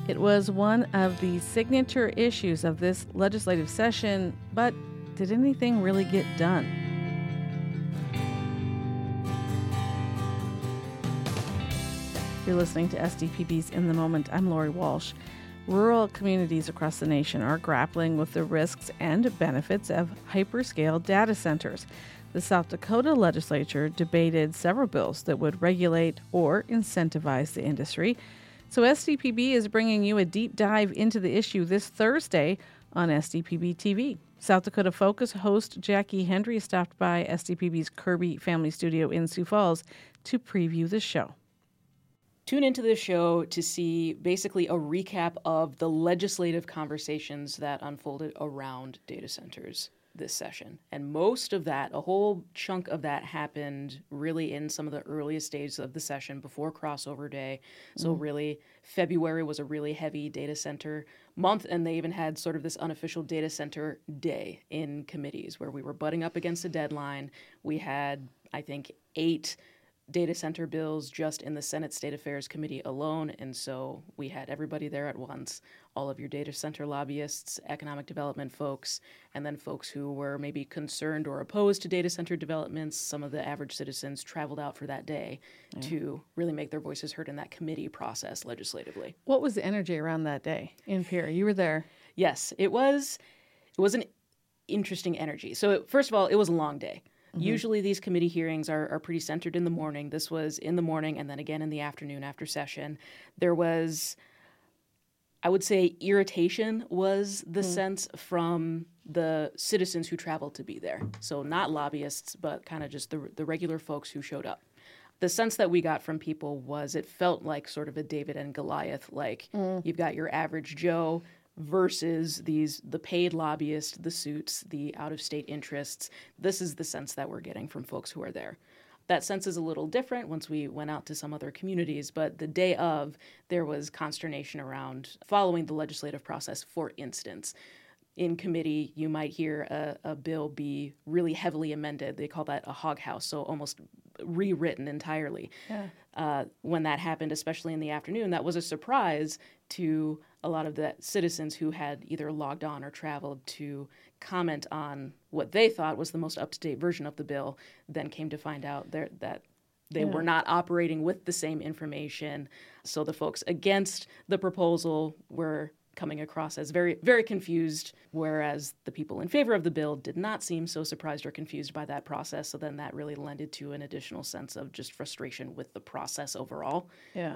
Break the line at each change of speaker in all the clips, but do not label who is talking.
It was one of the signature issues of this legislative session, but did anything really get done? You're listening to SDPB's In the Moment. I'm Lori Walsh. Rural communities across the nation are grappling with the risks and benefits of hyperscale data centers. The South Dakota legislature debated several bills that would regulate or incentivize the industry. So SDPB is bringing you a deep dive into the issue this Thursday on SDPB TV. South Dakota Focus host Jackie Hendry stopped by SDPB's Kirby Family Studio in Sioux Falls to preview the show.
Tune into this show to see basically a recap of the legislative conversations that unfolded around data centers this session. And most of that, a whole chunk of that, happened really in some of the earliest days of the session before crossover day. So really, February was a really heavy data center month, and they even had sort of this unofficial data center day in committees where we were butting up against a deadline. We had, I think, 8 data center bills just in the Senate State Affairs Committee alone, and so we had everybody there at once, all of your data center lobbyists, economic development folks, and then folks who were maybe concerned or opposed to data center developments. Some of the average citizens traveled out for that day to really make their voices heard in that committee process legislatively.
What was the energy around that day in Pierre? You were there.
Yes, it was an interesting energy. So first of all, it was a long day. Usually these committee hearings are pretty centered in the morning. This was in the morning and then again in the afternoon after session. There was, I would say, irritation was the sense from the citizens who traveled to be there. So not lobbyists, but kind of just the regular folks who showed up. The sense that we got from people was it felt like sort of a David and Goliath, like you've got your average Joe versus the paid lobbyists, the suits, the out-of-state interests. This is the sense that we're getting from folks who are there. That sense is a little different once we went out to some other communities, but the day of, there was consternation around following the legislative process. For instance, in committee, you might hear a bill be really heavily amended. They call that a hog house, so almost rewritten entirely. When that happened, especially in the afternoon, that was a surprise to a lot of the citizens who had either logged on or traveled to comment on what they thought was the most up-to-date version of the bill, then came to find out that they were not operating with the same information. So the folks against the proposal were coming across as very, very confused, whereas the people in favor of the bill did not seem so surprised or confused by that process. So then that really lended to an additional sense of just frustration with the process overall.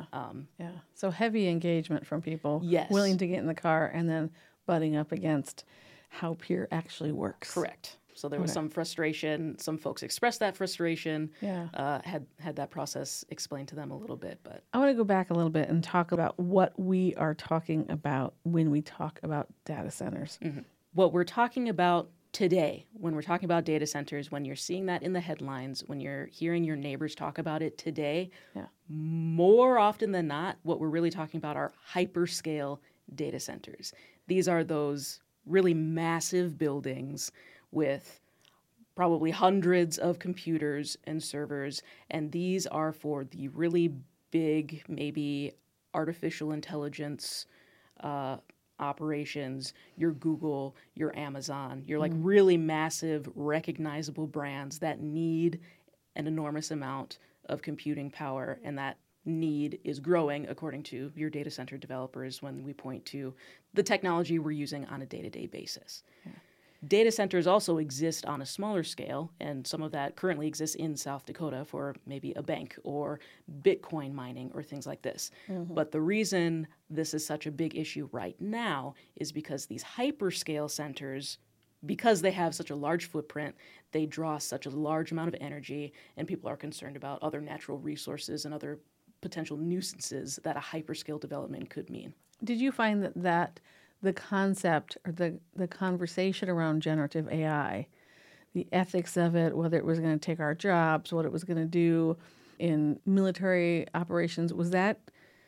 So heavy engagement from people willing to get in the car and then butting up against how Pierre actually works.
Correct. So there was some frustration. Some folks expressed that frustration, had that process explained to them a little bit. But
I want to go back a little bit and talk about what we are talking about when we talk about data centers.
What we're talking about today, when we're talking about data centers, when you're seeing that in the headlines, when you're hearing your neighbors talk about it today, more often than not, what we're really talking about are hyperscale data centers. These are those really massive buildings with probably hundreds of computers and servers, and these are for the really big, maybe artificial intelligence operations, your Google, your Amazon, your like really massive, recognizable brands that need an enormous amount of computing power, and that need is growing according to your data center developers when we point to the technology we're using on a day-to-day basis. Data centers also exist on a smaller scale, and some of that currently exists in South Dakota for maybe a bank or Bitcoin mining or things like this. But the reason this is such a big issue right now is because these hyperscale centers, because they have such a large footprint, they draw such a large amount of energy, and people are concerned about other natural resources and other potential nuisances that a hyperscale development could mean.
Did you find that the concept or the conversation around generative AI, the ethics of it, whether it was going to take our jobs, what it was going to do in military operations, was that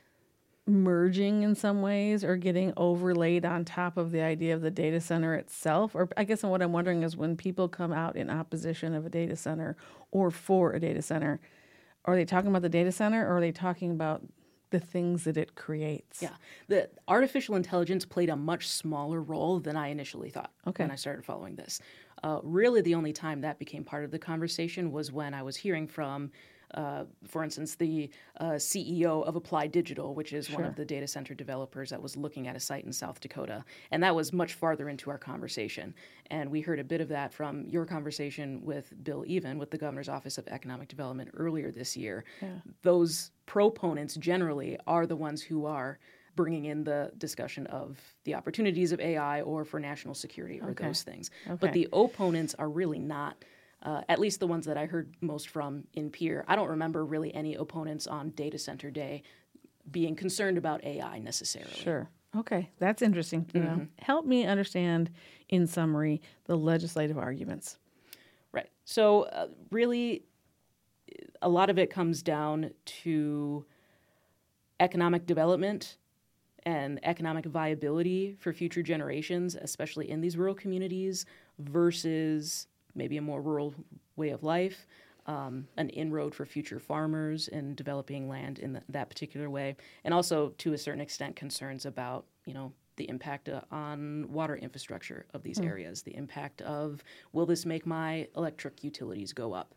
merging in some ways or getting overlaid on top of the idea of the data center itself? Or I guess what I'm wondering is when people come out in opposition of a data center or for a data center, are they talking about the data center or are they talking about the things that it creates.
Yeah. The artificial intelligence played a much smaller role than I initially thought when I started following this. Really, the only time that became part of the conversation was when I was hearing from, for instance, the CEO of Applied Digital, which is one of the data center developers that was looking at a site in South Dakota. And that was much farther into our conversation. And we heard a bit of that from your conversation with Bill Even with the Governor's Office of Economic Development earlier this year. Yeah. Those proponents generally are the ones who are bringing in the discussion of the opportunities of AI or for national security or those things. But the opponents are really not, at least the ones that I heard most from in Pierre. I don't remember really any opponents on Data Center Day being concerned about AI necessarily.
Sure. Okay, that's interesting to know. Help me understand, in summary, the legislative arguments.
Right. So really, a lot of it comes down to economic development and economic viability for future generations, especially in these rural communities, versus maybe a more rural way of life, an inroad for future farmers in developing land in that particular way, and also, to a certain extent, concerns about, the impact on water infrastructure of these areas, the impact of, will this make my electric utilities go up?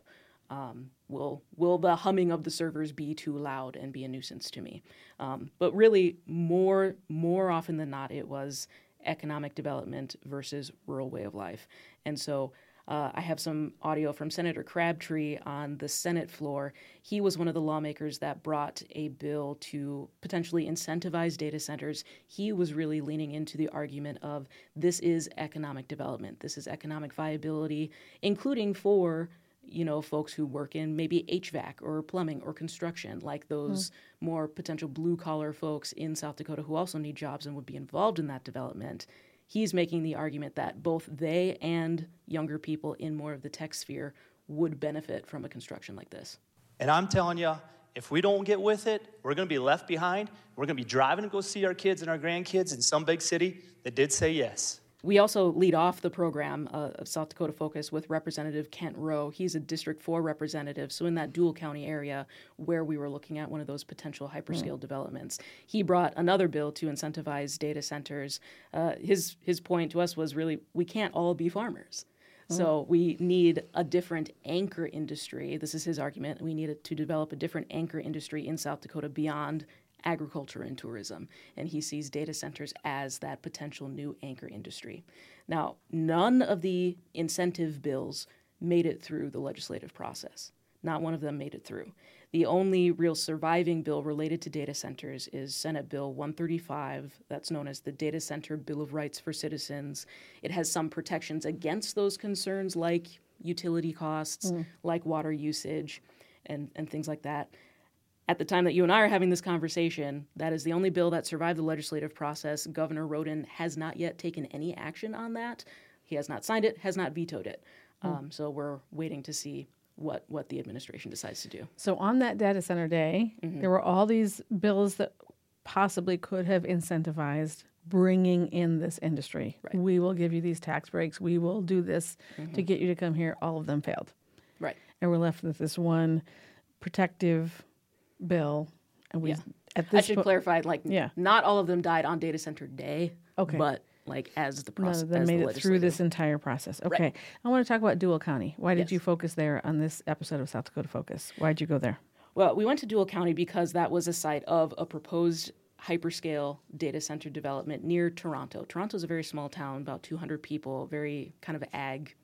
Will the humming of the servers be too loud and be a nuisance to me? But really, more often than not, it was economic development versus rural way of life. And so I have some audio from Senator Crabtree on the Senate floor. He was one of the lawmakers that brought a bill to potentially incentivize data centers. He was really leaning into the argument of this is economic development. This is economic viability, including for folks who work in maybe HVAC or plumbing or construction, like those more potential blue-collar folks in South Dakota who also need jobs and would be involved in that development. He's making the argument that both they and younger people in more of the tech sphere would benefit from a construction like this.
And I'm telling you, if we don't get with it, we're going to be left behind. We're going to be driving to go see our kids and our grandkids in some big city that did say yes.
We also lead off the program of South Dakota Focus with Representative Kent Rowe. He's a District 4 representative, so in that Dual County area where we were looking at one of those potential hyperscale developments. He brought another bill to incentivize data centers. His point to us was really, we can't all be farmers. So we need a different anchor industry. This is his argument. We need to develop a different anchor industry in South Dakota beyond agriculture and tourism, and he sees data centers as that potential new anchor industry. Now, none of the incentive bills made it through the legislative process. Not one of them made it through. The only real surviving bill related to data centers is Senate Bill 135, that's known as the Data Center Bill of Rights for Citizens. It has some protections against those concerns like utility costs, like water usage, and things like that. At the time that you and I are having this conversation, that is the only bill that survived the legislative process. Governor Roden has not yet taken any action on that. He has not signed it, has not vetoed it. So we're waiting to see what the administration decides to do.
So on that data center day, there were all these bills that possibly could have incentivized bringing in this industry. Right. We will give you these tax breaks. We will do this to get you to come here. All of them failed.
Right.
And we're left with this one protective bill, and we at
this I should clarify, not all of them died on data center day, but as the process,
none of them made it through this entire process. Okay, right. I want to talk about Dual County. Why did you focus there on this episode of South Dakota Focus? Why did you go there?
Well, we went to Dual County because that was a site of a proposed hyperscale data center development near Toronto. Toronto is a very small town, about 200 people, very kind of ag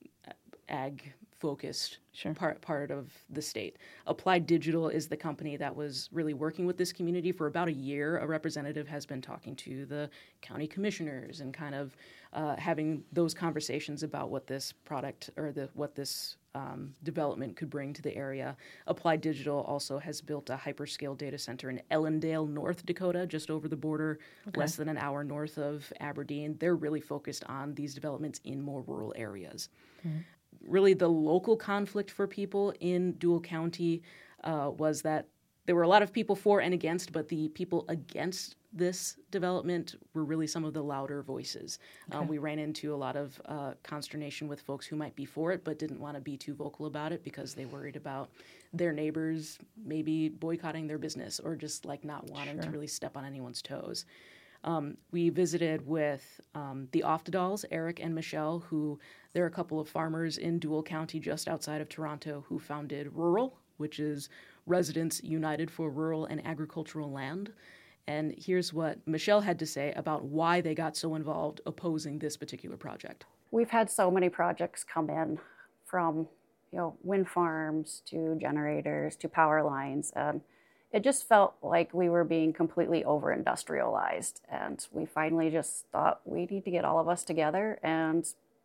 focused part of the state. Applied Digital is the company that was really working with this community for about a year. A representative has been talking to the county commissioners and kind of having those conversations about what this product or what this development could bring to the area. Applied Digital also has built a hyperscale data center in Ellendale, North Dakota, just over the border, less than an hour north of Aberdeen. They're really focused on these developments in more rural areas. Really, the local conflict for people in Dual County was that there were a lot of people for and against, but the people against this development were really some of the louder voices.
Okay.
We ran into a lot of consternation with folks who might be for it, but didn't want to be too vocal about it because they worried about their neighbors maybe boycotting their business or just like not wanting to really step on anyone's toes. We visited with the Oftedals, Eric and Michelle, who they're a couple of farmers in Dual County just outside of Toronto who founded Rural, which is Residents United for Rural and Agricultural Land. And here's what Michelle had to say about why they got so involved opposing this particular project.
We've had so many projects come in from, wind farms to generators to power lines, and it just felt like we were being completely over-industrialized. And we finally just thought we need to get all of us together and,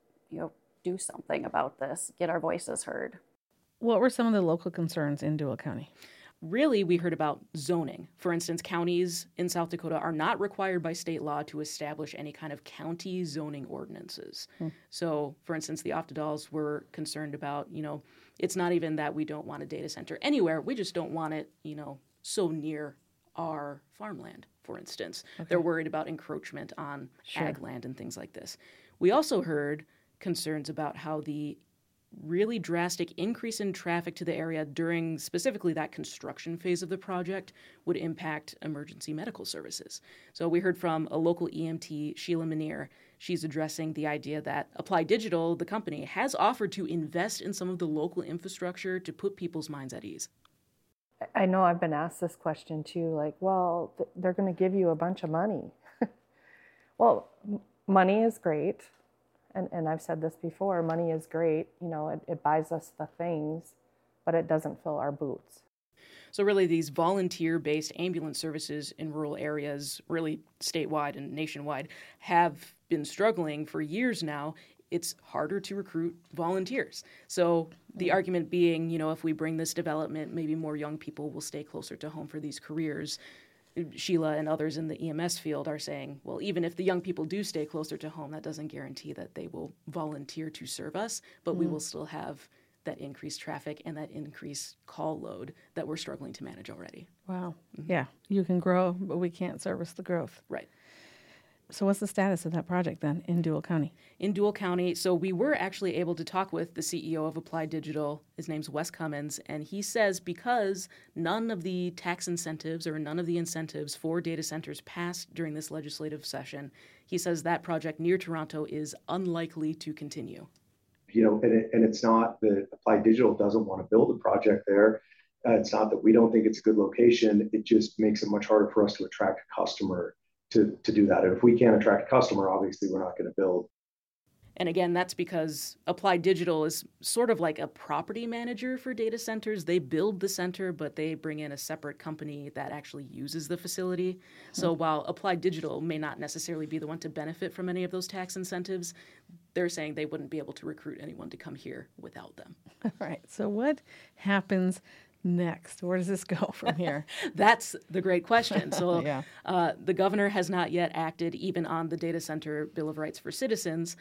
do something about this, get our voices heard.
What were some of the local concerns in Dual County?
Really, we heard about zoning. For instance, counties in South Dakota are not required by state law to establish any kind of county zoning ordinances. So, for instance, the Oftedals were concerned about, it's not even that we don't want a data center anywhere. We just don't want it, so near our farmland, for instance. Okay. They're worried about encroachment on ag land and things like this. We also heard concerns about how the really drastic increase in traffic to the area during specifically that construction phase of the project would impact emergency medical services. So we heard from a local EMT, Sheila Manier. She's addressing the idea that Applied Digital, the company, has offered to invest in some of the local infrastructure to put people's minds at ease.
I know I've been asked this question too, like, well, they're going to give you a bunch of money. Well, money is great. And I've said this before, money is great. It buys us the things, but it doesn't fill our boots.
So really these volunteer-based ambulance services in rural areas, really statewide and nationwide, have been struggling for years now. It's harder to recruit volunteers. So the argument being, if we bring this development, maybe more young people will stay closer to home for these careers. Sheila and others in the EMS field are saying, well, even if the young people do stay closer to home, that doesn't guarantee that they will volunteer to serve us, but we will still have that increased traffic and that increased call load that we're struggling to manage already.
Wow. Yeah, you can grow, but we can't service the growth.
Right.
So what's the status of that project then in Dual County?
In Dual County, so we were actually able to talk with the CEO of Applied Digital. His name's Wes Cummins, and he says because none of the tax incentives or none of the incentives for data centers passed during this legislative session, he says that project near Toronto is unlikely to continue.
And it's not that Applied Digital doesn't want to build a project there. It's not that we don't think it's a good location. It just makes it much harder for us to attract a customer to do that. And if we can't attract a customer, obviously we're not going to build.
And again, that's because Applied Digital is sort of like a property manager for data centers. They build the center, but they bring in a separate company that actually uses the facility. So while Applied Digital may not necessarily be the one to benefit from any of those tax incentives, they're saying they wouldn't be able to recruit anyone to come here without them.
All right. So what happens next? Where does this go from here?
That's the great question. So the governor has not yet acted even on the data center Bill of Rights for citizens.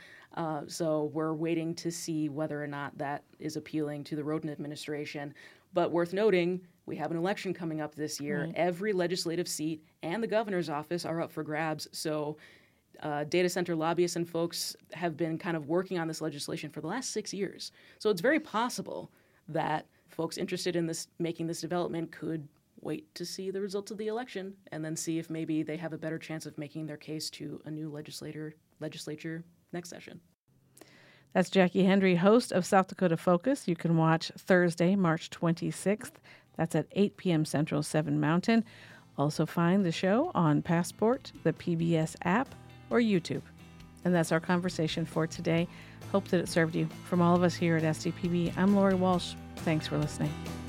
So we're waiting to see whether or not that is appealing to the Rodin administration. But worth noting, we have an election coming up this year. Right. Every legislative seat and the governor's office are up for grabs. So data center lobbyists and folks have been kind of working on this legislation for the last 6 years. So it's very possible that folks interested in making this development could wait to see the results of the election and then see if maybe they have a better chance of making their case to a new legislature next session.
That's Jackie Hendry, host of South Dakota Focus. You can watch Thursday, March 26th. That's at 8 p.m. Central, 7 Mountain. Also find the show on Passport, the PBS app, or YouTube. And that's our conversation for today. Hope that it served you. From all of us here at SDPB, I'm Lori Walsh. Thanks for listening.